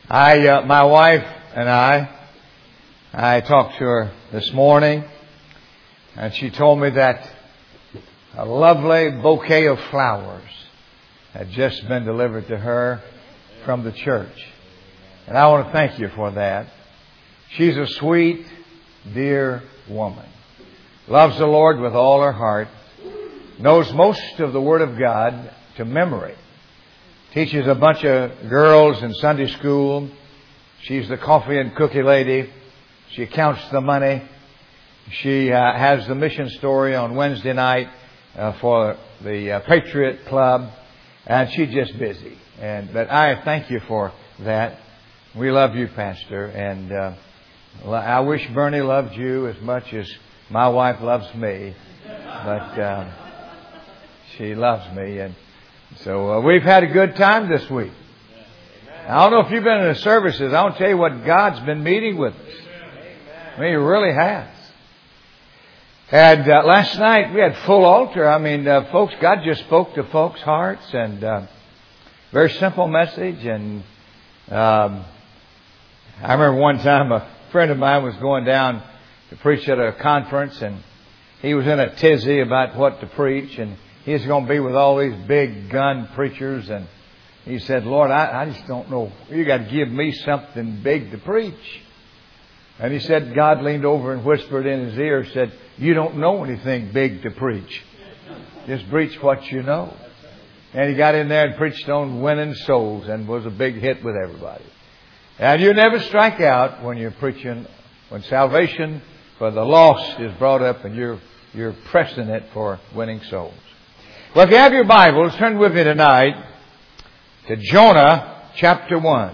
My wife and I talked to her this morning, and she told me that a lovely bouquet of flowers had just been delivered to her from the church. And I want to thank you for that. She's a sweet, dear woman. Loves the Lord with all her heart. Knows most of the Word of God to memory. Teaches a bunch of girls in Sunday school. She's the coffee and cookie lady. She counts the money. She has the mission story on Wednesday night for the Patriot Club. And she's just busy. But I thank you for that. We love you, Pastor. And I wish Bernie loved you as much as my wife loves me. But she loves me. And so we've had a good time this week. I don't know if you've been in the services. I want to tell you what God's been meeting with us. I mean, He really has. And last night we had full altar. I mean, folks, God just spoke to folks' hearts, and very simple message. And I remember one time a friend of mine was going down to preach at a conference, and he was in a tizzy about what to preach, and he's going to be with all these big gun preachers. And he said, Lord, I just don't know. You got to give me something big to preach. And he said, God leaned over and whispered in his ear, said, you don't know anything big to preach. Just preach what you know. And he got in there and preached on winning souls and was a big hit with everybody. And you never strike out when you're preaching, when salvation for the lost is brought up and you're pressing it for winning souls. Well, if you have your Bibles, turn with me tonight to Jonah chapter 1.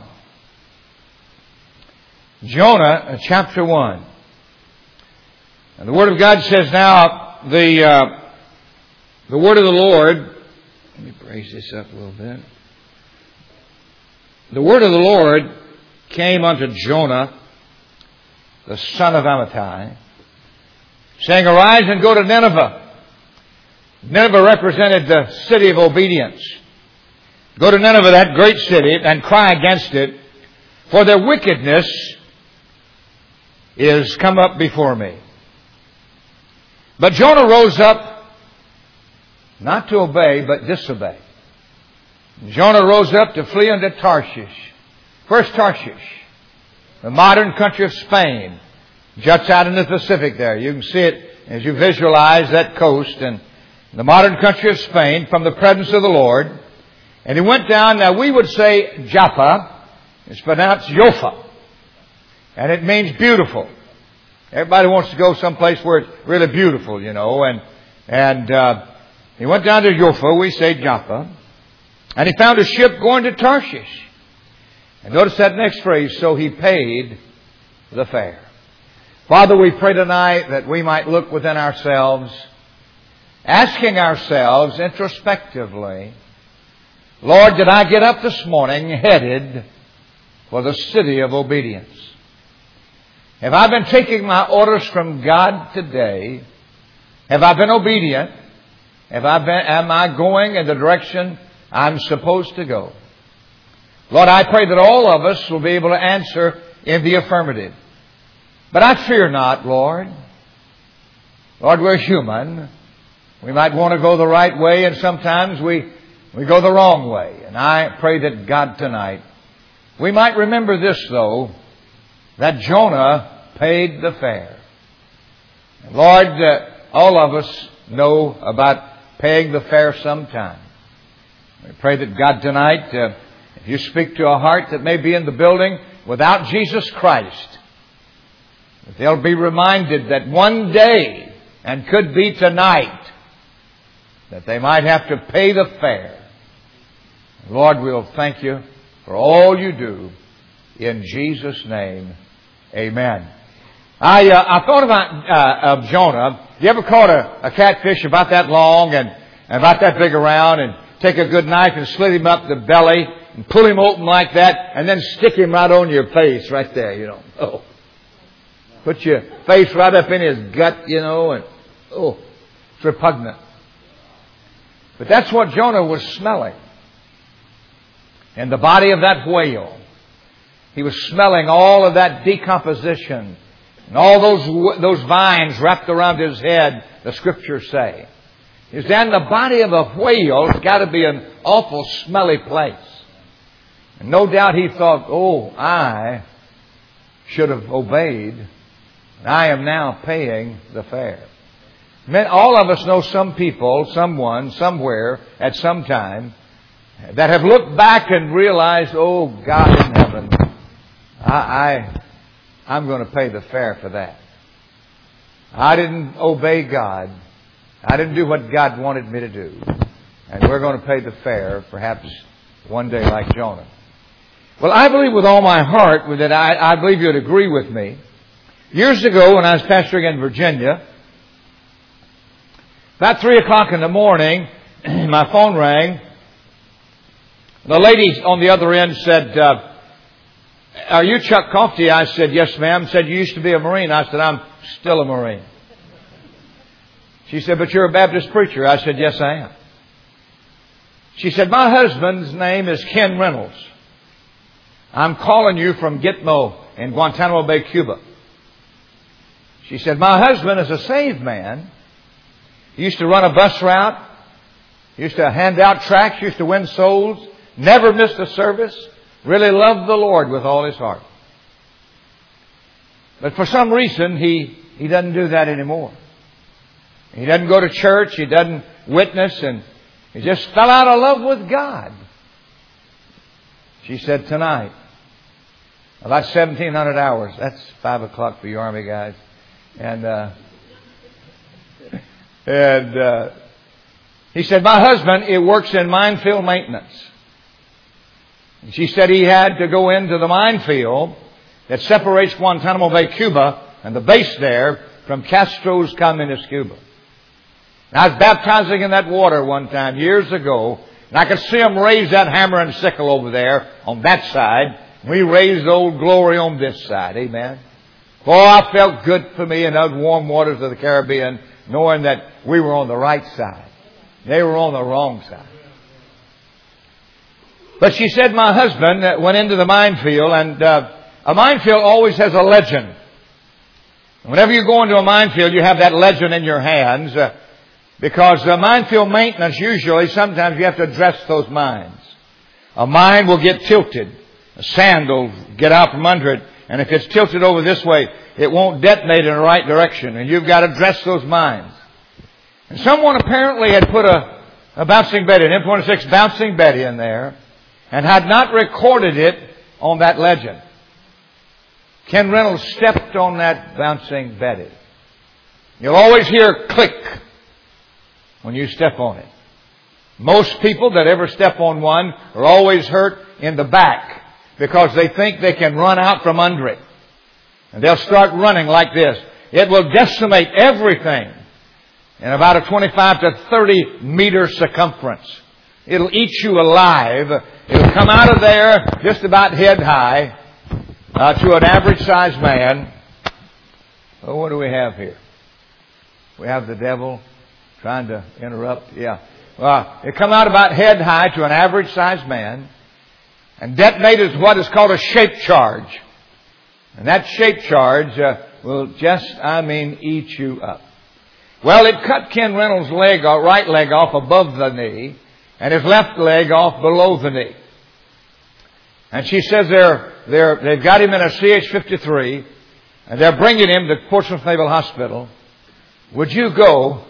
Jonah chapter 1. And the Word of God says now, the Word of the Lord, let me raise this up a little bit. The Word of the Lord came unto Jonah, the son of Amittai, saying, arise and go to Nineveh. Nineveh represented the city of obedience. Go to Nineveh, that great city, and cry against it, for their wickedness is come up before me. But Jonah rose up, not to obey, but disobey. Jonah rose up to flee unto Tarshish. Where's Tarshish? The modern country of Spain. Juts out in the Pacific there. You can see it as you visualize that coast and the modern country of Spain from the presence of the Lord. And he went down, now we would say Joppa. It's pronounced Joppa. And it means beautiful. Everybody wants to go someplace where it's really beautiful, you know. And he went down to Joppa, we say Joppa. And he found a ship going to Tarshish. And notice that next phrase, so he paid the fare. Father, we pray tonight that we might look within ourselves, asking ourselves introspectively, Lord, did I get up this morning headed for the city of obedience? Have I been taking my orders from God today? Have I been obedient? Am I going in the direction I'm supposed to go? Lord, I pray that all of us will be able to answer in the affirmative. But I fear not, Lord. Lord, we're human. We might want to go the right way, and sometimes we go the wrong way. And I pray that God tonight, we might remember this, though, that Jonah paid the fare. And Lord, all of us know about paying the fare sometime. We pray that God tonight, if you speak to a heart that may be in the building without Jesus Christ, that they'll be reminded that one day, and could be tonight, that they might have to pay the fare. Lord, we'll thank you for all you do. In Jesus' name, amen. I thought about of Jonah. You ever caught a catfish about that long and about that big around, and take a good knife and slit him up the belly and pull him open like that, and then stick him right on your face right there, you know. Oh. Put your face right up in his gut, you know, and it's repugnant. But that's what Jonah was smelling in the body of that whale. He was smelling all of that decomposition and all those vines wrapped around his head, the Scriptures say. He said, the body of a whale has got to be an awful smelly place. And no doubt he thought, oh, I should have obeyed. And I am now paying the fare. All of us know some people, someone, somewhere, at some time, that have looked back and realized, oh, God in heaven, I'm going to pay the fare for that. I didn't obey God. I didn't do what God wanted me to do. And we're going to pay the fare, perhaps one day like Jonah. Well, I believe with all my heart that I believe you'd agree with me. Years ago, when I was pastoring in Virginia, about 3 o'clock in the morning, my phone rang. The lady on the other end said, are you Chuck Coffey? I said, yes, ma'am. Said, you used to be a Marine. I said, I'm still a Marine. She said, but you're a Baptist preacher. I said, yes, I am. She said, my husband's name is Ken Reynolds. I'm calling you from Gitmo in Guantanamo Bay, Cuba. She said, my husband is a saved man. He used to run a bus route. He used to hand out tracts. Used to win souls. Never missed a service. Really loved the Lord with all his heart. But for some reason, he doesn't do that anymore. He doesn't go to church. He doesn't witness. And he just fell out of love with God. She said, tonight, about 1,700 hours. That's 5 o'clock for you Army guys. And he said, my husband, it works in minefield maintenance. And she said he had to go into the minefield that separates Guantanamo Bay, Cuba, and the base there from Castro's communist Cuba. And I was baptizing in that water one time years ago, and I could see them raise that hammer and sickle over there on that side. We raised Old Glory on this side. Amen. Boy, I felt good for me in those warm waters of the Caribbean, knowing that we were on the right side. They were on the wrong side. But she said my husband went into the minefield, and a minefield always has a legend. Whenever you go into a minefield, you have that legend in your hands, because minefield maintenance, usually, sometimes you have to address those mines. A mine will get tilted. The sand will get out from under it. And if it's tilted over this way, it won't detonate in the right direction. And you've got to address those mines. And someone apparently had put a bouncing Betty, an M26 bouncing Betty in there, and had not recorded it on that legend. Ken Reynolds stepped on that bouncing Betty. You'll always hear click when you step on it. Most people that ever step on one are always hurt in the back because they think they can run out from under it. And they'll start running like this. It will decimate everything in about a 25 to 30 meter circumference. It'll eat you alive. It'll come out of there just about head high to an average sized man. Oh, what do we have here? We have the devil trying to interrupt. Yeah. It come out about head high to an average sized man and detonated what is called a shape charge. And that shape charge will just, eat you up. Well, it cut Ken Reynolds' right leg off above the knee and his left leg off below the knee. And she says they've got him in a CH-53 and they're bringing him to Portsmouth Naval Hospital. Would you go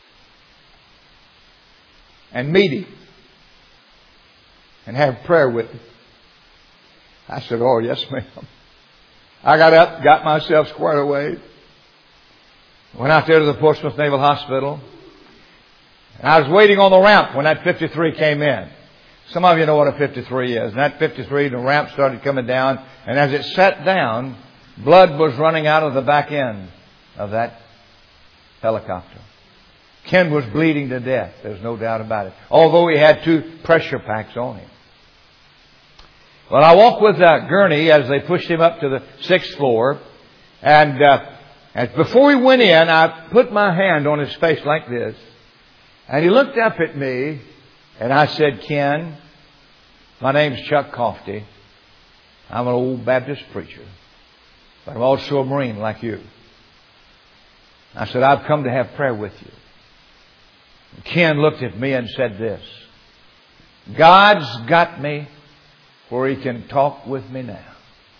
and meet him and have prayer with him? I said, oh, yes, ma'am. I got up, got myself squared away, went out there to the Portsmouth Naval Hospital. And I was waiting on the ramp when that 53 came in. Some of you know what a 53 is. And that 53, the ramp started coming down. And as it sat down, blood was running out of the back end of that helicopter. Ken was bleeding to death. There's no doubt about it. Although he had 2 pressure packs on him. Well, I walked with Gurney as they pushed him up to the 6th floor. And before he went in, I put my hand on his face like this. And he looked up at me. And I said, Ken, my name's Chuck Coffey. I'm an old Baptist preacher, but I'm also a Marine like you. I said, I've come to have prayer with you. And Ken looked at me and said this, God's got me where He can talk with me now.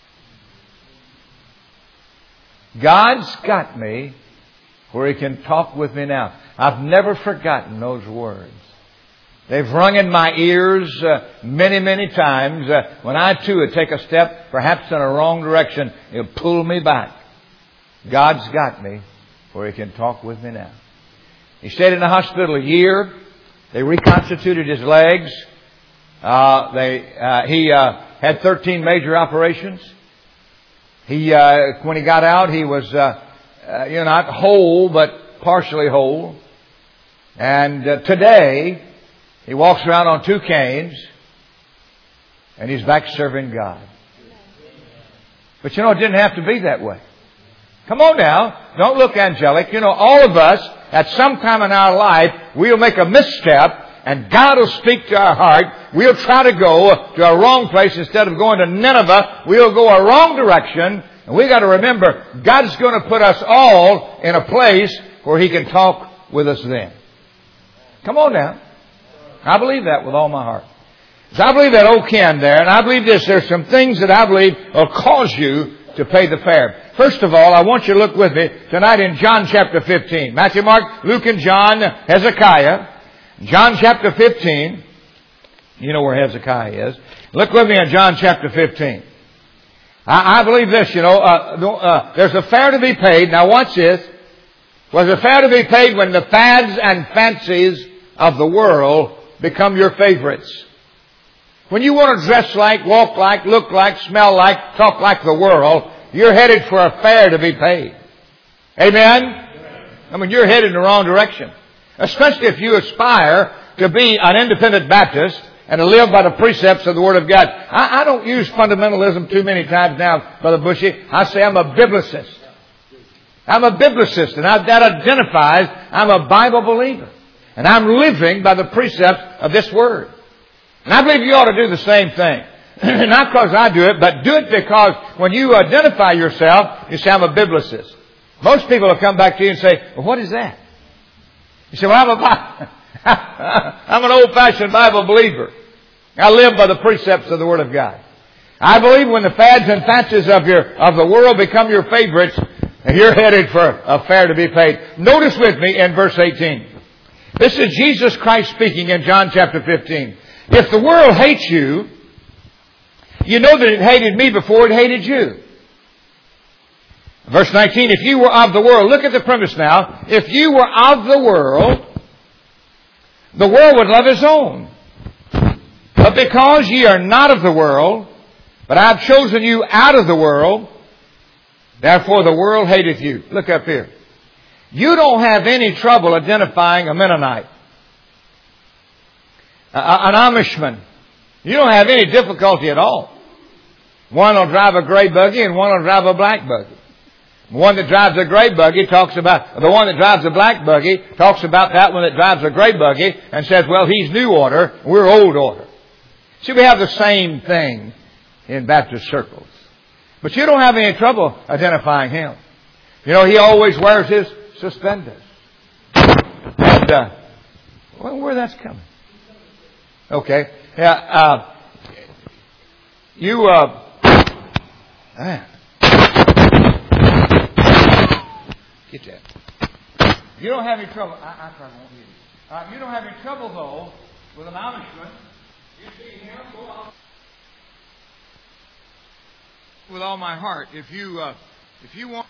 God's got me where He can talk with me now. I've never forgotten those words. They've rung in my ears many, many times. When I too would take a step, perhaps in a wrong direction, He'll pull me back. God's got me where He can talk with me now. He stayed in the hospital a year. They reconstituted his legs. He had 13 major operations. When he got out, he was not whole, but partially whole. And today, he walks around on 2 canes, and he's back serving God. But it didn't have to be that way. Come on now. Don't look angelic. All of us, at some time in our life, we'll make a misstep, and God will speak to our heart. We'll try to go to a wrong place instead of going to Nineveh. We'll go a wrong direction. And we got to remember, God's going to put us all in a place where He can talk with us then. Come on now. I believe that with all my heart. So I believe that old Ken there, and I believe this. There's some things that I believe will cause you to pay the fare. First of all, I want you to look with me tonight in John chapter 15. Matthew, Mark, Luke, and John, Hezekiah. John chapter 15. You know where Hezekiah is. Look with me in John chapter 15. I believe this, there's a fare to be paid. Now watch this. Was a fare to be paid when the fads and fancies of the world become your favorites. When you want to dress like, walk like, look like, smell like, talk like the world, you're headed for a fare to be paid. Amen? You're headed in the wrong direction. Especially if you aspire to be an independent Baptist and to live by the precepts of the Word of God. I don't use fundamentalism too many times now, Brother Bushy. I say I'm a biblicist. I'm a biblicist, and that identifies I'm a Bible believer. And I'm living by the precepts of this Word. And I believe you ought to do the same thing. Not because I do it, but do it because when you identify yourself, you say, I'm a biblicist. Most people will come back to you and say, well, what is that? You say, well, I'm an old-fashioned Bible believer. I live by the precepts of the Word of God. I believe when the fads and fancies of the world become your favorites, you're headed for a fare to be paid. Notice with me in verse 18. This is Jesus Christ speaking in John chapter 15. If the world hates you, you know that it hated me before it hated you. Verse 19, if you were of the world, look at the premise now. If you were of the world would love his own. But because ye are not of the world, but I have chosen you out of the world, therefore the world hateth you. Look up here. You don't have any trouble identifying a Mennonite, an Amishman. You don't have any difficulty at all. One will drive a gray buggy and one will drive a black buggy. The one that drives a gray buggy the one that drives a black buggy talks about that one that drives a gray buggy and says, well, he's new order, we're old order. See, we have the same thing in Baptist circles. But you don't have any trouble identifying him. He always wears his suspenders. And, where that's coming? Okay. Yeah, get that. You don't have any trouble. I probably won't hear you. You don't have any trouble, though, with an Amishman. You see him go out with all my heart. If you want,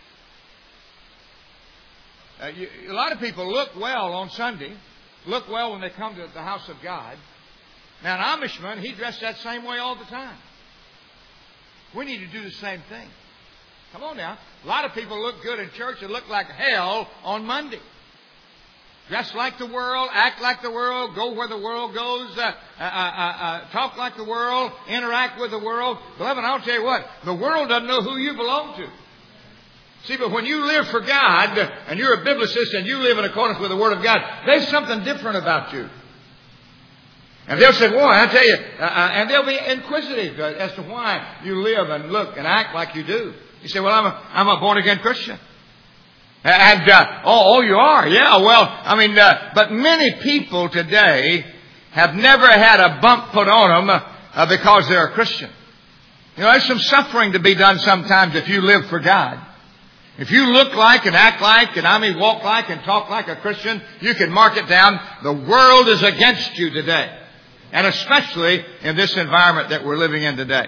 a lot of people look well on Sunday, look well when they come to the house of God. Now, an Amishman, he dressed that same way all the time. We need to do the same thing. Come on now. A lot of people look good in church and look like hell on Monday. Dress like the world, act like the world, go where the world goes, talk like the world, interact with the world. Beloved, I'll tell you what, the world doesn't know who you belong to. See, but when you live for God, and you're a biblicist, and you live in accordance with the Word of God, there's something different about you. And they'll say, boy, I tell you, and they'll be inquisitive as to why you live and look and act like you do. You say, well, I'm a born-again Christian. And, you are? Yeah, well, but many people today have never had a bump put on them because they're a Christian. You know, there's some suffering to be done sometimes if you live for God. If you look like and act like and walk like and talk like a Christian, you can mark it down. The world is against you today. And especially in this environment that we're living in today.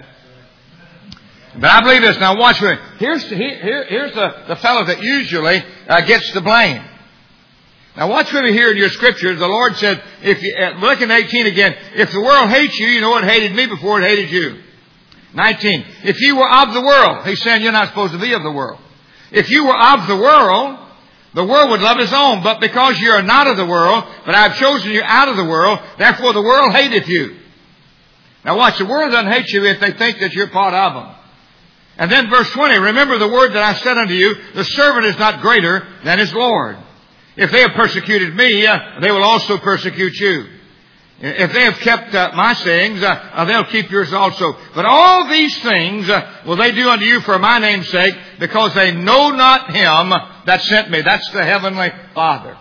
But I believe this. Now watch me. Here's the fellow that usually gets the blame. Now watch with me here in your scriptures. The Lord said, look in 18 again, if the world hates you, you know it hated me before it hated you. 19, if you were of the world, he's saying you're not supposed to be of the world. If you were of the world would love his own. But because you are not of the world, but I have chosen you out of the world, therefore the world hateth you. Now watch, the world doesn't hate you if they think that you're part of them. And then verse 20, remember the word that I said unto you, the servant is not greater than his Lord. If they have persecuted me, they will also persecute you. If they have kept my sayings, they'll keep yours also. But all these things will they do unto you for my name's sake, because they know not him that sent me. That's the heavenly Father.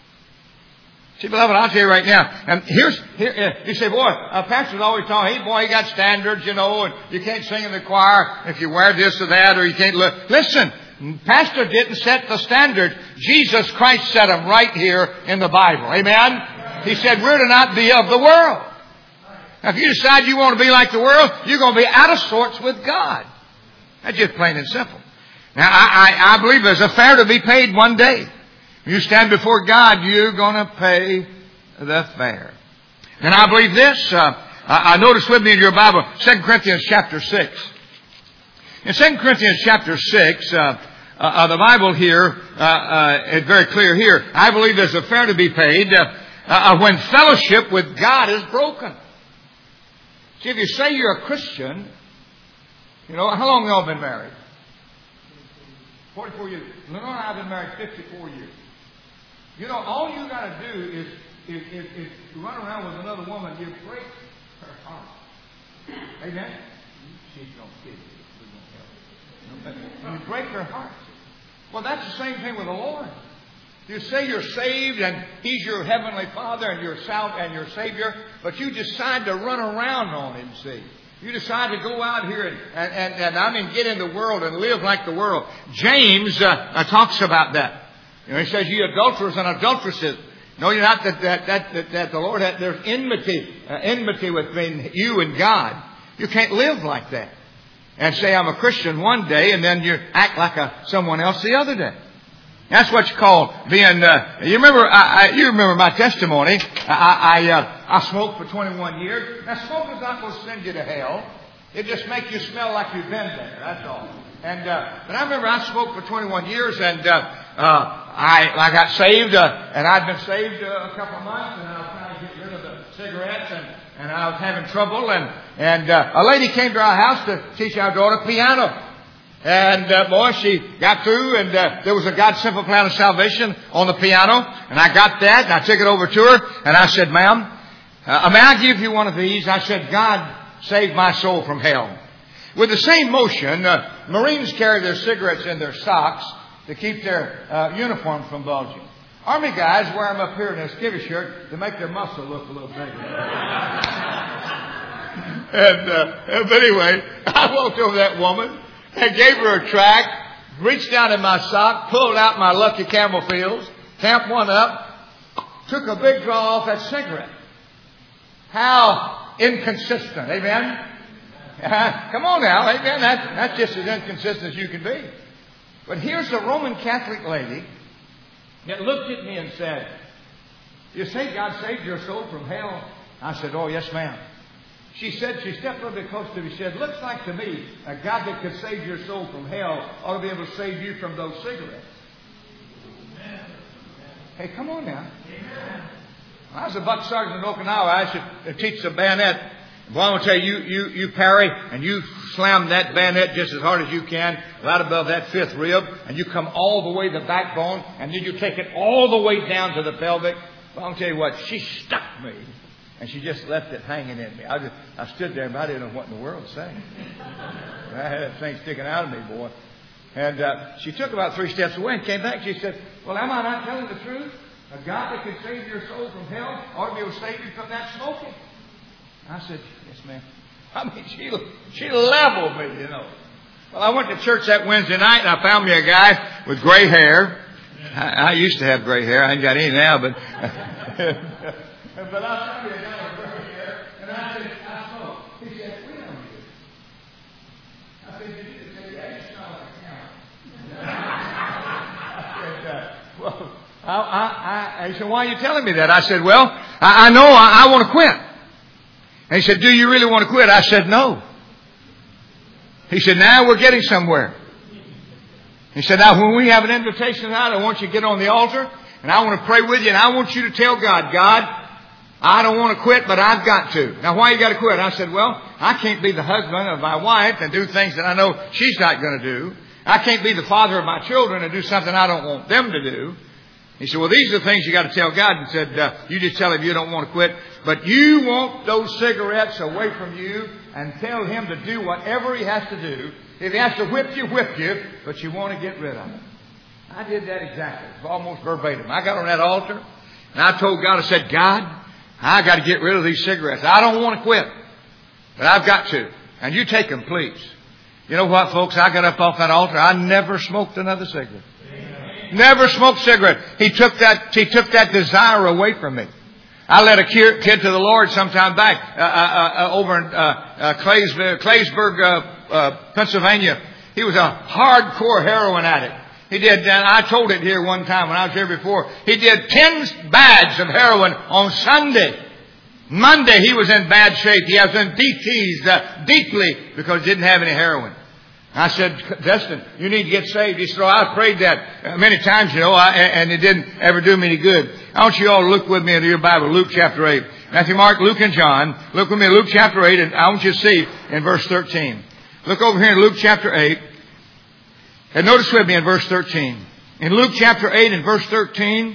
See, beloved, I'll tell you right now. And here you say, boy, pastor's always talking. He got standards, and you can't sing in the choir if you wear this or that, or you can't look. Listen, pastor didn't set the standard. Jesus Christ set them right here in the Bible. Amen? He said we're to not be of the world. Now, if you decide you want to be like the world, you're going to be out of sorts with God. That's just plain and simple. Now, I believe there's a fare to be paid one day. When you stand before God, you're going to pay the fare. And I believe this. I notice with me in your Bible, 2 Corinthians chapter 6. In 2 Corinthians chapter 6, the Bible here is very clear here. I believe there's a fare to be paid when fellowship with God is broken. See, if you say you're a Christian, how long have y'all been married? 44 years. Lenore and I have been married 54 years. All you got to do is run around with another woman, you break her heart. Amen? She's going to kill you. You break her heart. Well, that's the same thing with the Lord. You say you're saved and He's your heavenly Father and your Savior, but you decide to run around on Him, see. You decide to go out here and get in the world and live like the world. James talks about that. He says, you adulterers and adulteresses. No, you're not that the Lord had, there's enmity between you and God. You can't live like that. And say, I'm a Christian one day, and then you act like someone else the other day. That's what you call being, you remember my testimony. I smoked for 21 years. Now, smoking's not going to send you to hell. It just makes you smell like you've been there. That's all. And, but I remember I smoked for 21 years and, I got saved, and I'd been saved a couple of months, and I was trying to get rid of the cigarettes, and I was having trouble, and a lady came to our house to teach our daughter piano. And, boy, she got through, and there was a God Simple Plan of Salvation on the piano, and I got that, and I took it over to her, and I said, ma'am, may I give you one of these? I said, God saved my soul from hell. With the same motion, Marines carry their cigarettes in their socks to keep their uniform from bulging. Army guys wear them up here in their skivvy shirt to make their muscle look a little bigger. But anyway, I walked over that woman and gave her a tract, reached down in my sock, pulled out my Lucky Camel Fields, tamped one up, took a big draw off that cigarette. How inconsistent, amen? Come on now, amen? That's just as inconsistent as you can be. But here's a Roman Catholic lady that looked at me and said, you say God saved your soul from hell? I said, oh, yes, ma'am. She said, she stepped a little bit close to me. She said, looks like to me a God that could save your soul from hell ought to be able to save you from those cigarettes. Amen. Hey, come on now. Amen. When I was a buck sergeant in Okinawa, I used to teach the bayonet. Well, I'm going to tell you, you parry and you slam that bayonet just as hard as you can, right above that fifth rib, and you come all the way to the backbone, and then you take it all the way down to the pelvic. Well, I'll tell you what, she stuck me. And she just left it hanging in me. I stood there, but I didn't know what in the world to say. I had that thing sticking out of me, boy. And she took about 3 steps away and came back. She said, well, am I not telling the truth? A God that can save your soul from hell ought to be able to save you from that smoking. I said, yes, ma'am. I mean, she leveled me, you know. Well, I went to church that Wednesday night, and I found me a guy with gray hair. I used to have gray hair. I ain't got any now, but... but I found me a guy with gray hair, and I said, I smoke. He said, we don't do it. I said, you need to say, yeah, you smell like a cow. Well, he said, why are you telling me that? I said, well, I know I want to quit. And he said, do you really want to quit? I said, no. He said, now we're getting somewhere. He said, now when we have an invitation tonight, I want you to get on the altar and I want to pray with you and I want you to tell God, I don't want to quit, but I've got to. Now why you got to quit? I said, well, I can't be the husband of my wife and do things that I know she's not going to do. I can't be the father of my children and do something I don't want them to do. He said, well, these are the things you got to tell God. And said, you just tell him you don't want to quit, but you want those cigarettes away from you and tell him to do whatever he has to do. If he has to whip you, but you want to get rid of it. I did that exactly. It's almost verbatim. I got on that altar and I told God, I said, God, I got to get rid of these cigarettes. I don't want to quit, but I've got to. And you take them, please. You know what, folks? I got up off that altar. I never smoked another cigarette. Never smoked cigarette. He took that desire away from me. I led a kid to the Lord sometime back over in Claysburg, Pennsylvania. He was a hardcore heroin addict. He did, and I told it here one time when I was here before. He did 10 bags of heroin on Sunday. Monday he was in bad shape. He was in DTs deeply because he didn't have any heroin. I said, Destin, you need to get saved. He said, oh, I prayed that many times, you know, and it didn't ever do me any good. I want you all to look with me into your Bible, Luke chapter 8. Matthew, Mark, Luke, and John. Look with me in Luke chapter 8, and I want you to see in verse 13. Look over here in Luke chapter 8, and notice with me in verse 13. In Luke chapter 8 and verse 13,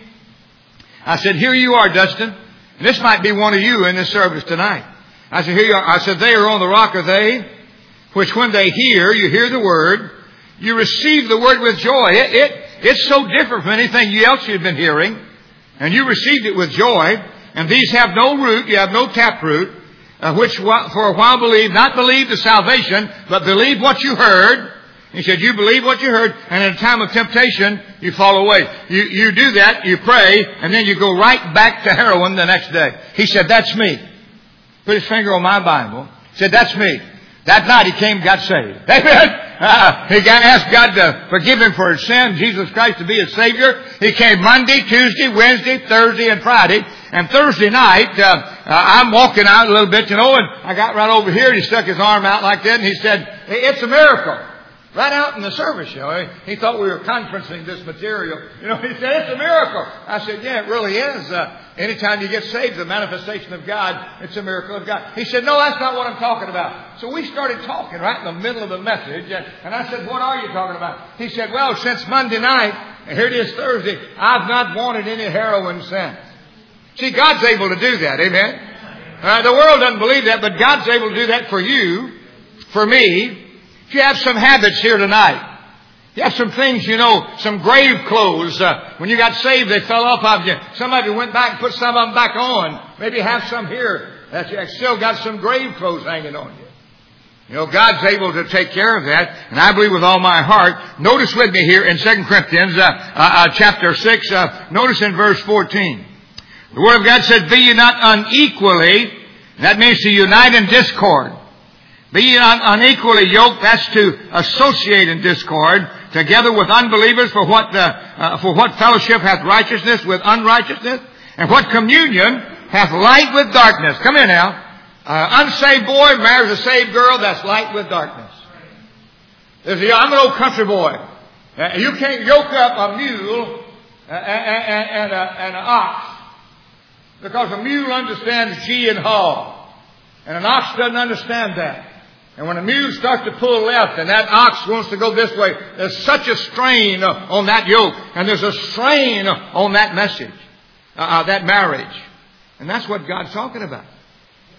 I said, here you are, Dustin. And this might be one of you in this service tonight. I said, here you are. I said, they are on the rock, are they? Which when they hear, you hear the word, you receive the word with joy. It's so different from anything else you've been hearing. And you received it with joy. And these have no root, you have no taproot, which for a while believe, not believe the salvation, but believe what you heard. He said, you believe what you heard, and in a time of temptation, you fall away. You do that, you pray, and then you go right back to heroin the next day. He said, that's me. Put his finger on my Bible. He said, that's me. That night he came and got saved. Amen. He asked God to forgive him for his sin, Jesus Christ to be his Savior. He came Monday, Tuesday, Wednesday, Thursday, and Friday. And Thursday night, I'm walking out a little bit, you know, and I got right over here and he stuck his arm out like that and he said, it's a miracle. Right out in the service, you know. He thought we were conferencing this material. You know, he said, it's a miracle. I said, yeah, it really is. Anytime you get saved, the manifestation of God, it's a miracle of God. He said, no, that's not what I'm talking about. So we started talking right in the middle of the message. And I said, what are you talking about? He said, well, since Monday night, and here it is Thursday, I've not wanted any heroin since. See, God's able to do that. Amen. The world doesn't believe that, but God's able to do that for you, for me. If you have some habits here tonight, you have some things, you know, some grave clothes. When you got saved, they fell off of you. Some of you went back and put some of them back on. Maybe have some here that you still got some grave clothes hanging on you. You know, God's able to take care of that, and I believe with all my heart. Notice with me here in 2 Corinthians chapter 6, notice in verse 14. The Word of God said, be ye not unequally, that means to unite in discord. Be ye not unequally yoked, that's to associate in discord, together with unbelievers, for what fellowship hath righteousness with unrighteousness, and what communion hath light with darkness. Come in now. Unsaved boy marries a saved girl, that's light with darkness. I'm an old country boy. You can't yoke up a mule and an ox, because a mule understands gee and haw, and an ox doesn't understand that. And when a mule starts to pull left and that ox wants to go this way, there's such a strain on that yoke. And there's a strain on that message, that marriage. And that's what God's talking about.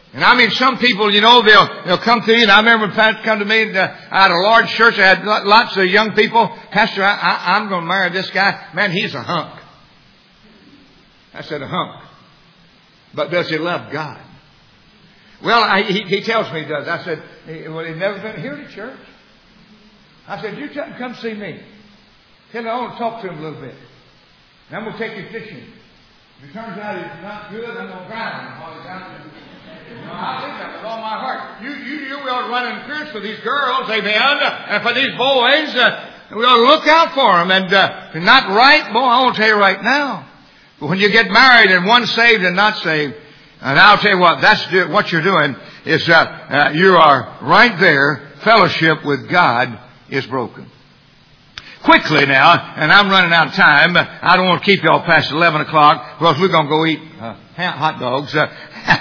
And I mean, some people, they'll come to you. And I remember when Pastor come to me, and I had a large church. I had lots of young people. Pastor, I'm going to marry this guy. Man, he's a hunk. I said, a hunk. But does he love God? Well, he tells me he does. I said, well, he's never been here to church. I said, you tell him, come see me. Tell him I want to talk to him a little bit. And I'm going to take you fishing. If it turns out he's not good, I'm going to drown him while he's out there. I think that with all my heart. You ought to run interference for these girls, amen, and for these boys. We ought to look out for them. And if you're not right, boy, I want to tell you right now. But when you get married and one's saved and not saved, and I'll tell you what, what you're doing is you are right there. Fellowship with God is broken. Quickly now, and I'm running out of time. I don't want to keep y'all past 11 o'clock because we're going to go eat hot dogs. No,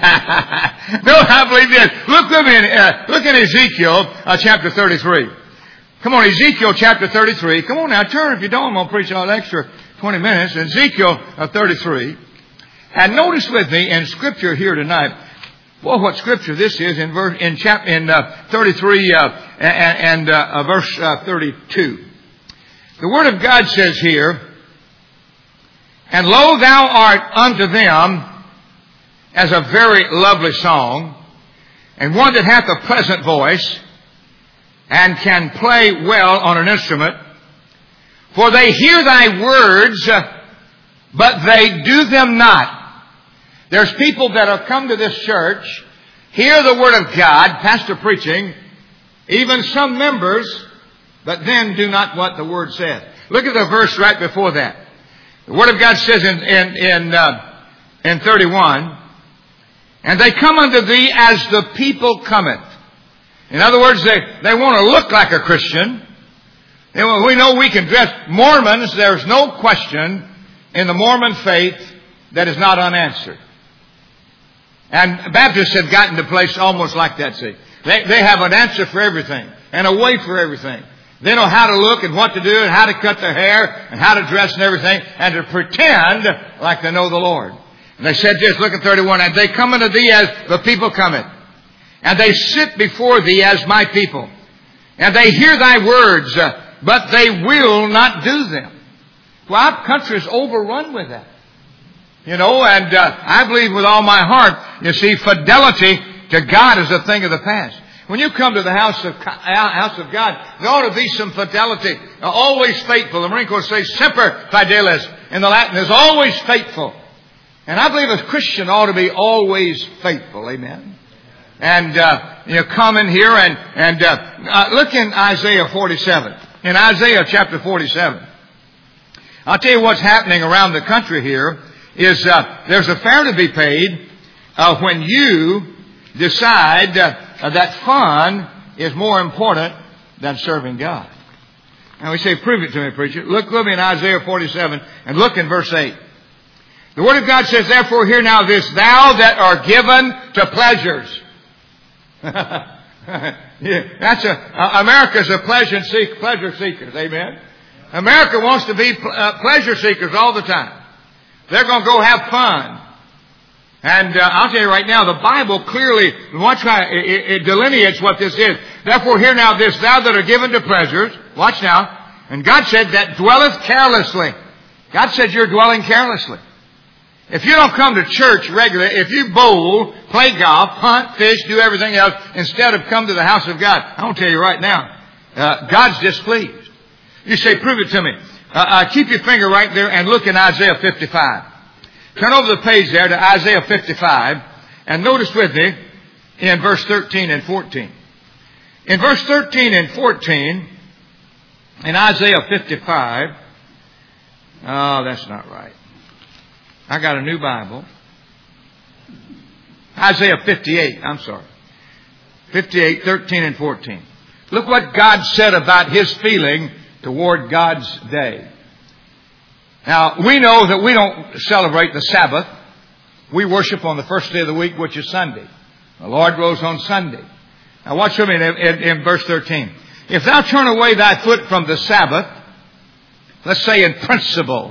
I believe this. Look at Ezekiel chapter 33. Come on, Ezekiel chapter 33. Come on now, turn if you don't. I'm going to preach all extra 20 minutes. Ezekiel 33. And notice with me in Scripture here tonight, well, what Scripture this is in 33 and verse 32. The Word of God says here, and lo, thou art unto them as a very lovely song, and one that hath a pleasant voice, and can play well on an instrument. For they hear thy words, but they do them not. There's people that have come to this church, hear the Word of God, pastor preaching, even some members, but then do not what the Word says. Look at the verse right before that. The Word of God says in 31, and they come unto thee as the people cometh. In other words, they want to look like a Christian. We know we can dress. Mormons, there's no question in the Mormon faith that is not unanswered. And Baptists have gotten to a place almost like that, see. They have an answer for everything and a way for everything. They know how to look and what to do and how to cut their hair and how to dress and everything and to pretend like they know the Lord. And they said this, look at 31, and they come unto thee as the people cometh, and they sit before thee as my people, and they hear thy words, but they will not do them. Well, our country is overrun with that. And I believe with all my heart, you see, fidelity to God is a thing of the past. When you come to the house of God, there ought to be some fidelity. Always faithful. The Marine Corps says, semper fidelis. In the Latin, is always faithful. And I believe a Christian ought to be always faithful. Amen. And, come in here and look in Isaiah 47. In Isaiah chapter 47. I'll tell you what's happening around the country here is, there's a fare to be paid, when you decide that fun is more important than serving God. And we say, prove it to me, preacher. Look with me in Isaiah 47 and look in verse 8. The Word of God says, therefore hear now this, thou that are given to pleasures. America's a pleasure seekers. Amen. America wants to be pleasure seekers all the time. They're going to go have fun. And I'll tell you right now, the Bible clearly, it delineates what this is. Therefore, hear now this, thou that are given to pleasures. Watch now. And God said that dwelleth carelessly. God said you're dwelling carelessly. If you don't come to church regularly, if you bowl, play golf, hunt, fish, do everything else, instead of come to the house of God, I want to tell you right now, God's displeased. You say, prove it to me. Keep your finger right there and look in Isaiah 55. Turn over the page there to Isaiah 55 and notice with me in verse 13 and 14. In verse 13 and 14 in Isaiah 55, oh, that's not right. I got a new Bible. Isaiah 58, 58, 13 and 14. Look what God said about His feeling toward God's day. Now, we know that we don't celebrate the Sabbath. We worship on the first day of the week, which is Sunday. The Lord rose on Sunday. Now, watch with me in verse 13. If thou turn away thy foot from the Sabbath, let's say in principle,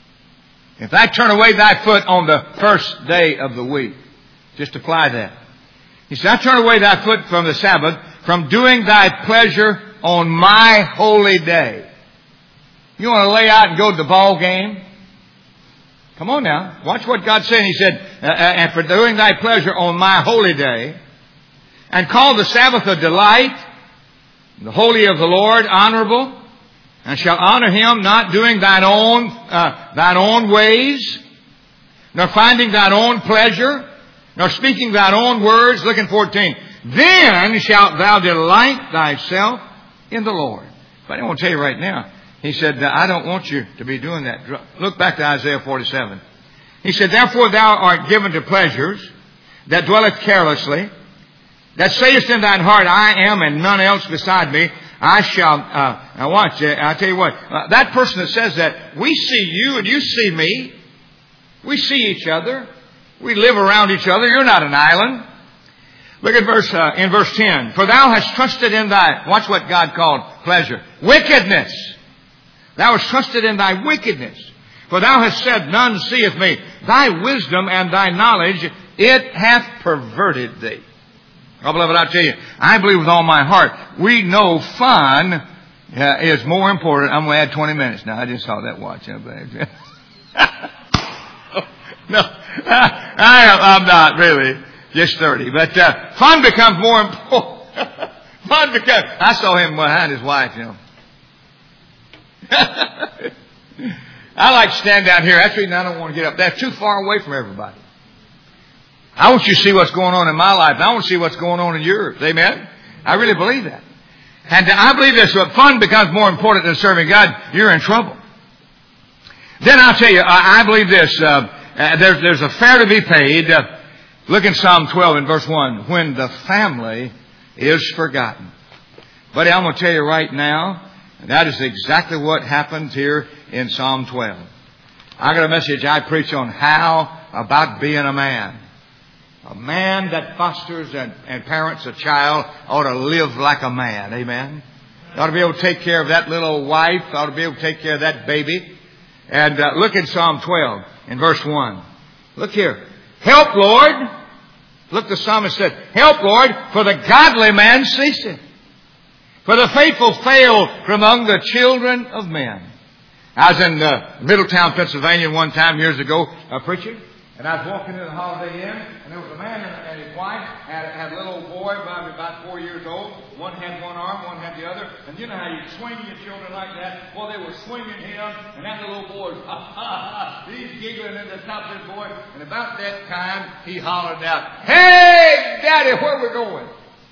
if thou turn away thy foot on the first day of the week, just apply that. He said, I turn away thy foot from the Sabbath, from doing thy pleasure on my holy day. You want to lay out and go to the ball game? Come on now. Watch what God said. He said, and for doing thy pleasure on my holy day, and call the Sabbath a delight, the holy of the Lord honorable, and shall honor him, not doing thine own ways, nor finding thine own pleasure, nor speaking thine own words. Look in 14. Then shalt thou delight thyself in the Lord. But I want to tell you right now, he said, I don't want you to be doing that. Look back to Isaiah 47. He said, therefore thou art given to pleasures that dwelleth carelessly, that sayest in thine heart, I am and none else beside me. I shall, now watch, I'll tell you what, that person that says that, we see you and you see me. We see each other. We live around each other. You're not an island. Look at in verse 10. For thou hast trusted in thy, watch what God called pleasure, wickedness. Thou hast trusted in thy wickedness. For thou hast said, none seeth me. Thy wisdom and thy knowledge, it hath perverted thee. Oh, beloved, I tell you, I believe with all my heart, we know fun is more important. I'm going to add 20 minutes now. I just saw that watch. No, I'm not really. Just 30. But fun becomes more important. Fun becomes... I saw him behind his wife, you know. I like to stand down here. That's the reason I don't want to get up. That's too far away from everybody. I want you to see what's going on in my life. I want to see what's going on in yours. Amen? I really believe that. And I believe this. When fun becomes more important than serving God, you're in trouble. Then I'll tell you, I believe this. There's a fare to be paid. Look in Psalm 12 in verse 1. When the family is forgotten. Buddy, I'm going to tell you right now, that is exactly what happens here in Psalm 12. I got a message I preach on how about being a man. A man that fosters and parents a child ought to live like a man. Amen. Ought to be able to take care of that little wife. Ought to be able to take care of that baby. And look in Psalm 12 in verse 1. Look here. Help, Lord. Look, the psalmist said, help, Lord, for the godly man ceaseth. For the faithful fail from among the children of men. I was in Middletown, Pennsylvania one time years ago, preaching. And I was walking in the Holiday Inn, and there was a man and his wife had a little boy, probably about 4 years old. One had one arm, one had the other. And you know how you swing your children like that? Well, they were swinging him, and that little boy, he's giggling at the top of his voice. And about that time, he hollered out, hey, Daddy, where we going?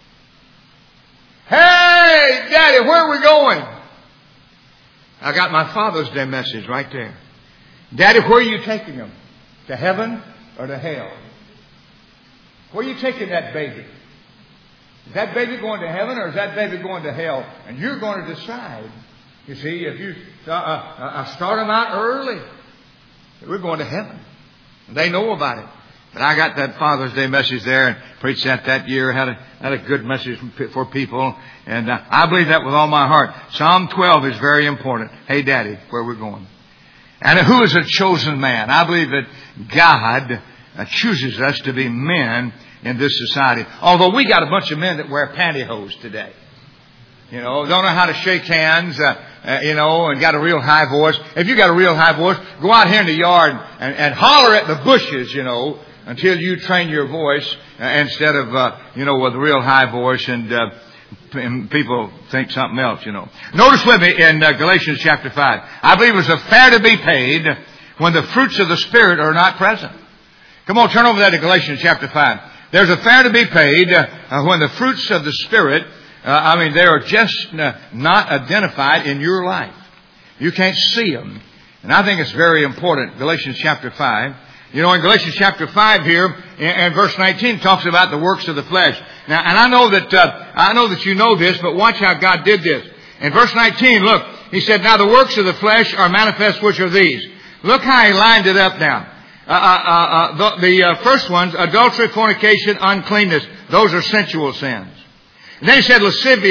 Hey, Daddy, where are we going? I got my Father's Day message right there. Daddy, where are you taking him? To heaven or to hell? Where are you taking that baby? Is that baby going to heaven or is that baby going to hell? And you're going to decide. You see, if you start them out early, we're going to heaven. They know about it. But I got that Father's Day message there and preached that year. Had a good message for people. And I believe that with all my heart. Psalm 12 is very important. Hey, Daddy, where we're going. And who is a chosen man? I believe that God chooses us to be men in this society. Although we got a bunch of men that wear pantyhose today. You know, don't know how to shake hands, and got a real high voice. If you got a real high voice, go out here in the yard and holler at the bushes, until you train your voice instead of, with a real high voice and people think something else, Notice with me in Galatians chapter 5. I believe it's a fare to be paid when the fruits of the Spirit are not present. Come on, turn over there to Galatians chapter 5. There's a fare to be paid when the fruits of the Spirit, they are just not identified in your life. You can't see them. And I think it's very important. Galatians chapter 5. In Galatians chapter 5 here, and verse 19 talks about the works of the flesh. Now, and I know that you know this, but watch how God did this. In verse 19, look, he said, now the works of the flesh are manifest, which are these. Look how he lined it up now. The first ones, adultery, fornication, uncleanness. Those are sensual sins. And then he said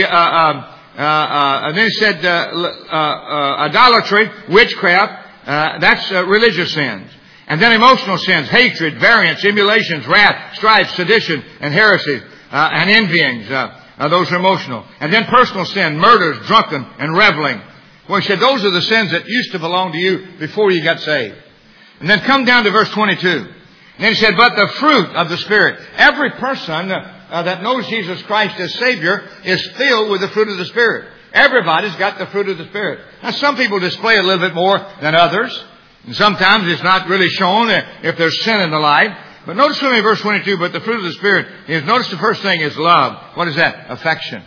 and then he said idolatry, witchcraft. That's religious sins. And then emotional sins, hatred, variance, emulations, wrath, strife, sedition, and heresy. and envyings. Those are emotional. And then personal sin, murders, drunken, and reveling. Well, he said those are the sins that used to belong to you before you got saved. And then come down to verse 22. And then he said, but the fruit of the Spirit. Every person that knows Jesus Christ as Savior is filled with the fruit of the Spirit. Everybody's got the fruit of the Spirit. Now, some people display it a little bit more than others. And sometimes it's not really shown if there's sin in the life. But notice with me verse 22, but the fruit of the Spirit is, notice the first thing is love. What is that? Affection.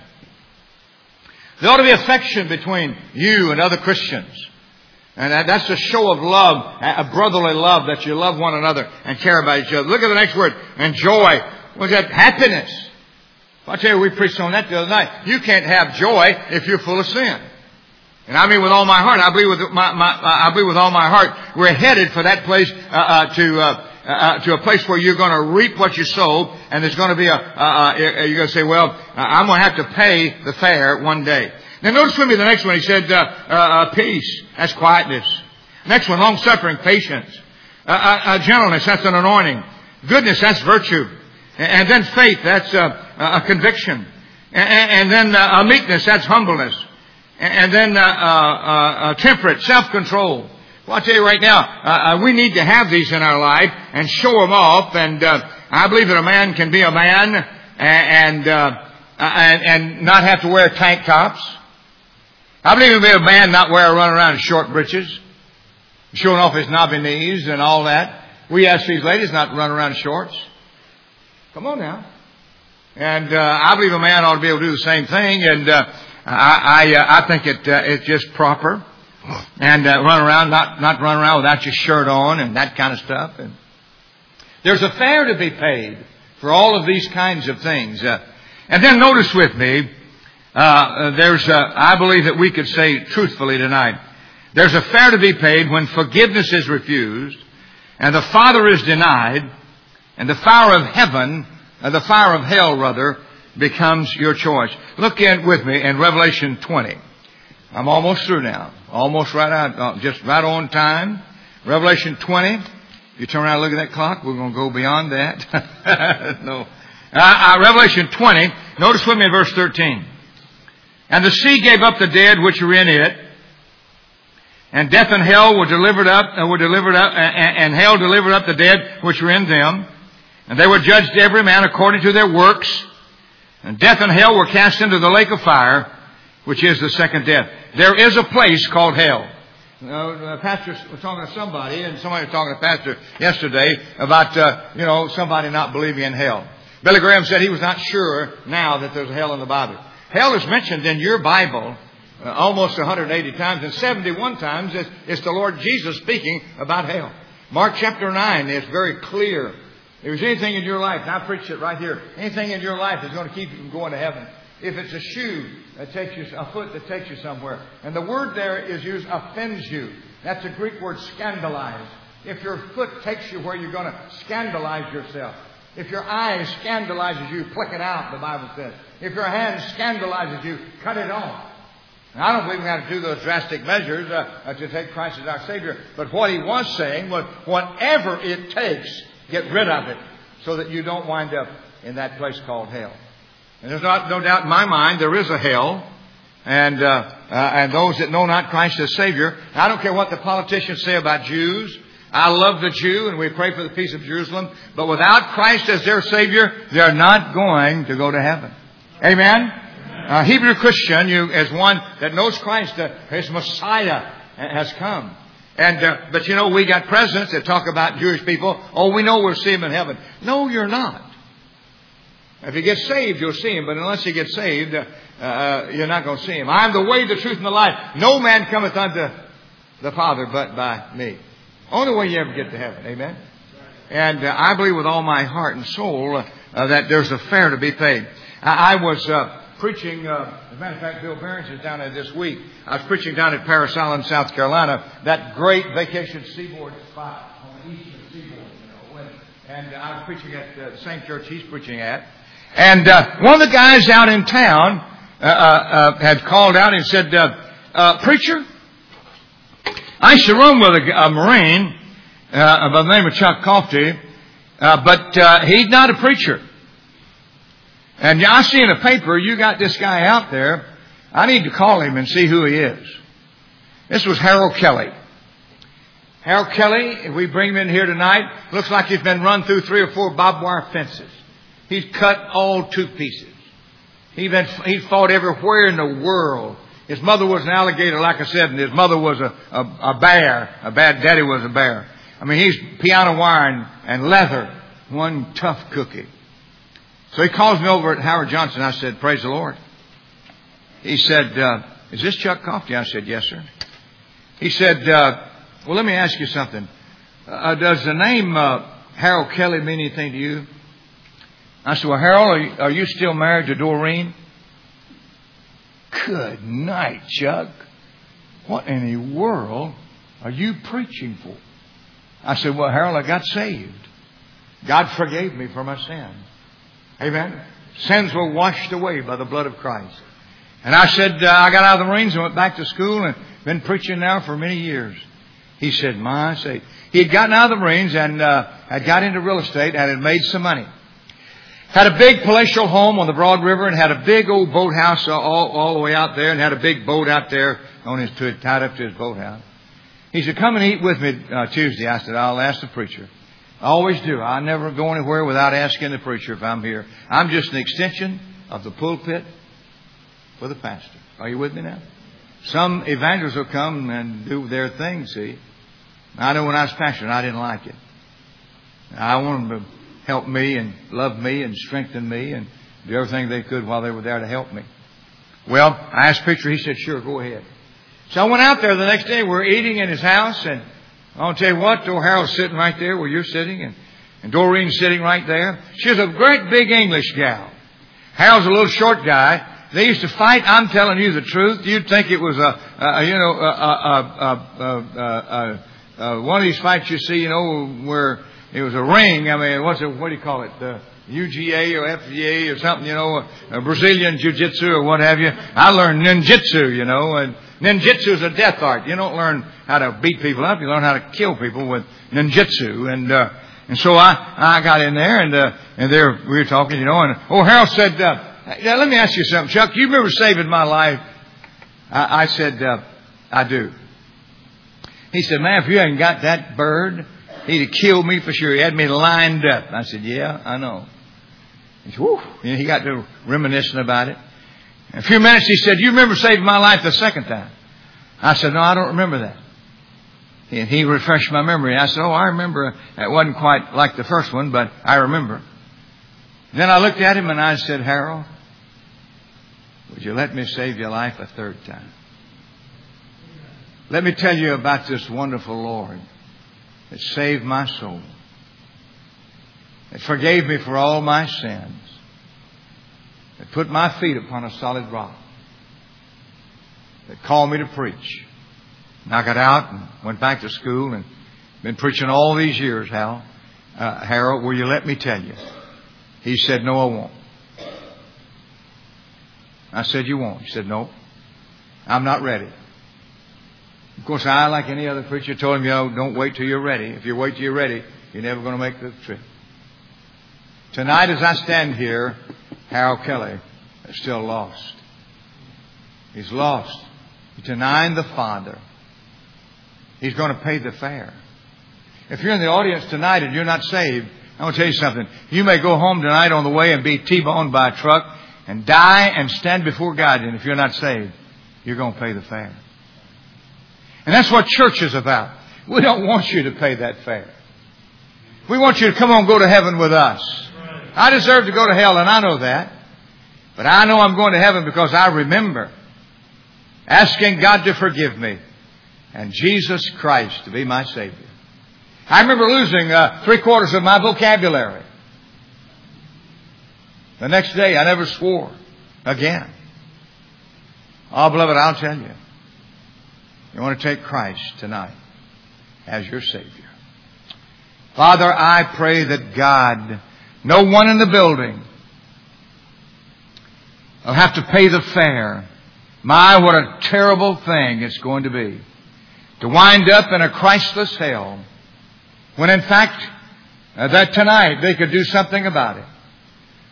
There ought to be affection between you and other Christians. And that's a show of love, a brotherly love, that you love one another and care about each other. Look at the next word. And joy. What's that? Happiness. I'll tell you, we preached on that the other night. You can't have joy if you're full of sin. And I mean with all my heart. I believe with all my heart we're headed for that place to a place where you're going to reap what you sow, and there's going to be you're going to say, well, I'm going to have to pay the fare one day. Now notice with me the next one. He said, peace. That's quietness. Next one, long-suffering, patience. Gentleness, that's an anointing. Goodness, that's virtue. And then faith, that's a conviction. And then meekness, that's humbleness. And then temperate, self-control. Well, I'll tell you right now, we need to have these in our life and show them off. And I believe that a man can be a man and not have to wear tank tops. I believe he can be a man not run around in short breeches, showing off his knobby knees and all that. We ask these ladies not to run around in shorts. Come on now. And I believe a man ought to be able to do the same thing. And I think it's just proper. And run around, not run around without your shirt on and that kind of stuff. And there's a fare to be paid for all of these kinds of things. And then notice with me, I believe that we could say truthfully tonight, there's a fare to be paid when forgiveness is refused, and the Father is denied, and the fire of heaven, the fire of hell rather, becomes your choice. Look with me in Revelation 20. I'm almost through now. Almost right out, just right on time. Revelation 20. You turn around and look at that clock. We're going to go beyond that. No. Revelation 20. Notice with me in verse 13. And the sea gave up the dead which were in it, and death and hell were delivered up, and hell delivered up the dead which were in them, and they were judged every man according to their works. And death and hell were cast into the lake of fire, which is the second death. There is a place called hell. Pastor was talking to somebody, and somebody was talking to Pastor yesterday about, somebody not believing in hell. Billy Graham said he was not sure now that there's a hell in the Bible. Hell is mentioned in your Bible almost 180 times, and 71 times it's the Lord Jesus speaking about hell. Mark chapter 9 is very clear. If there's anything in your life, and I preached it right here, anything in your life that's going to keep you from going to heaven. If it's a shoe that takes you, a foot that takes you somewhere. And the word there is used, offends you. That's a Greek word, scandalize. If your foot takes you where you're going to scandalize yourself. If your eye scandalizes you, pluck it out, the Bible says. If your hand scandalizes you, cut it off. Now, I don't believe we have to do those drastic measures to take Christ as our Savior. But what he was saying was, whatever it takes, get rid of it so that you don't wind up in that place called hell. And there's no doubt in my mind there is a hell. And those that know not Christ as Savior. I don't care what the politicians say about Jews. I love the Jew, and we pray for the peace of Jerusalem. But without Christ as their Savior, they're not going to go to heaven. Amen? Hebrew Christian, you as one that knows Christ, his Messiah has come. And but we got presidents that talk about Jewish people. Oh, we know we'll see him in heaven. No, you're not. If you get saved, you'll see him. But unless you get saved, you're not going to see him. I am the way, the truth, and the life. No man cometh unto the Father but by me. Only way you ever get to heaven. Amen? And I believe with all my heart and soul that there's a fare to be paid. I was preaching, as a matter of fact, Bill Behrens is down there this week. I was preaching down at Parris Island, South Carolina, that great vacation seaboard spot on the eastern seaboard. And I was preaching at the same church he's preaching at. And one of the guys out in town had called out and said, Preacher, I used to run with a Marine by the name of Chuck Coffey, but he's not a preacher. And I see in the paper, you got this guy out there. I need to call him and see who he is. This was Harold Kelly. Harold Kelly, if we bring him in here tonight, looks like he's been run through 3 or 4 barbed wire fences. He's cut all to pieces. He fought everywhere in the world. His mother was an alligator, like I said, and his mother was a bear. A bad daddy was a bear. I mean, he's piano wire and leather. One tough cookie. So he calls me over at Howard Johnson. I said, praise the Lord. He said, is this Chuck Coffey? I said, yes, sir. He said, well, let me ask you something. Does the name Harold Kelly mean anything to you? I said, well, Harold, are you still married to Doreen? Good night, Chuck. What in the world are you preaching for? I said, well, Harold, I got saved. God forgave me for my sins. Amen. Sins were washed away by the blood of Christ. And I said, I got out of the Marines and went back to school and been preaching now for many years. He said, my say. He had gotten out of the Marines and had got into real estate and had made some money. Had a big palatial home on the Broad River and had a big old boathouse all the way out there and had a big boat out there tied up to his boathouse. He said, come and eat with me Tuesday. I said, I'll ask the preacher. I always do. I never go anywhere without asking the preacher if I'm here. I'm just an extension of the pulpit for the pastor. Are you with me now? Some evangelists will come and do their thing, see. I know when I was pastoring, I didn't like it. I wanted them to help me and love me and strengthen me and do everything they could while they were there to help me. Well, I asked the preacher. He said, sure, go ahead. So I went out there the next day. We're eating in his house, and I'll tell you what, Harold's sitting right there where you're sitting, and Doreen's sitting right there. She's a great big English gal. Harold's a little short guy. They used to fight. I'm telling you the truth. You'd think it was one of these fights you see, where it was a ring. I mean, what do you call it? UGA or FGA or something, a Brazilian Jiu-Jitsu or what have you. I learned ninjutsu, and ninjutsu is a death art. You don't learn how to beat people up. You learn how to kill people with ninjutsu. And so I got in there and there we were talking, and Harold said, let me ask you something, Chuck. You remember saving my life? I said, I do. He said, man, if you hadn't got that bird, he'd have killed me for sure. He had me lined up. I said, yeah, I know. He said, whew. He got to reminiscing about it. In a few minutes, he said, you remember saving my life the second time? I said, no, I don't remember that. And he refreshed my memory. I said, I remember. It wasn't quite like the first one, but I remember. Then I looked at him and I said, Harold, would you let me save your life a third time? Let me tell you about this wonderful Lord that saved my soul, that forgave me for all my sins, that put my feet upon a solid rock, that called me to preach. And I got out and went back to school and been preaching all these years, Harold, will you let me tell you? He said, no, I won't. I said, you won't. He said, no, I'm not ready. Of course, I, like any other preacher, told him, don't wait till you're ready. If you wait till you're ready, you're never going to make the trip. Tonight, as I stand here, Harold Kelly is still lost. He's lost. He's denying the Father. He's going to pay the fare. If you're in the audience tonight and you're not saved, I want to tell you something. You may go home tonight on the way and be T-boned by a truck and die and stand before God. And if you're not saved, you're going to pay the fare. And that's what church is about. We don't want you to pay that fare. We want you to come on, go to heaven with us. I deserve to go to hell, and I know that. But I know I'm going to heaven because I remember asking God to forgive me and Jesus Christ to be my Savior. I remember losing 3/4 of my vocabulary. The next day, I never swore again. Oh, beloved, I'll tell you. You want to take Christ tonight as your Savior. Father, I pray that God, no one in the building will have to pay the fare. My, what a terrible thing it's going to be to wind up in a Christless hell when, in fact, that tonight they could do something about it.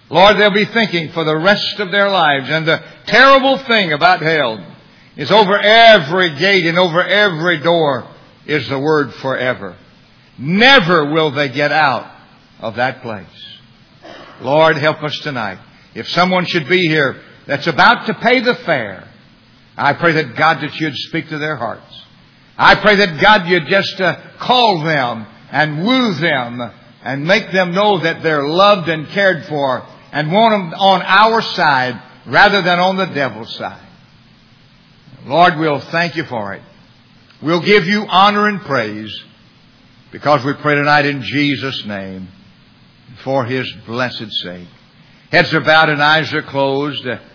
Lord, they'll be thinking for the rest of their lives. And the terrible thing about hell is over every gate and over every door is the word forever. Never will they get out of that place. Lord, help us tonight. If someone should be here that's about to pay the fare, I pray that God, that you'd speak to their hearts. I pray that God, you'd just call them and woo them and make them know that they're loved and cared for and want them on our side rather than on the devil's side. Lord, we'll thank you for it. We'll give you honor and praise because we pray tonight in Jesus' name for His blessed sake. Heads are bowed and eyes are closed.